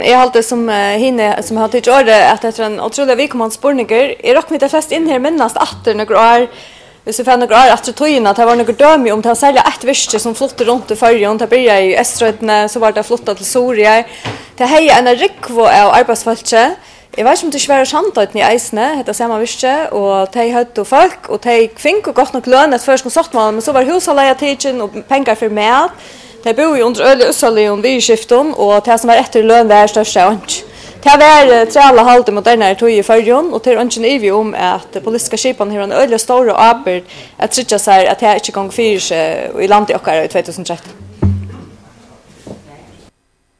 Jag har alltid som hinne som har tagit året att efter en otroligt vikommande spårningar är dock mitt flest in här minnast att några år hvis vi fann några år efter tojen att det var några dömi om att sälja ett virke som flottade runt i färjan det började i Eströdne så var det flottat till Soria det hejer en rikvo av arbetsfolket. Jag vet inte om det är sant att ni eisne, det samma virke och de hade folk och de fick gott nog lön att först sagt man men så var hushållet tidsen och pengar för mat. Det bor ju under öle ussalion vid skifton och det som är efter lön var största ånch. Det var trälla halt modernare tog i förjon och till ånchen är vi om att politiska skipan har en öle stor och arbet att trycka sig att det inte gång fyrs i landet och i 2013.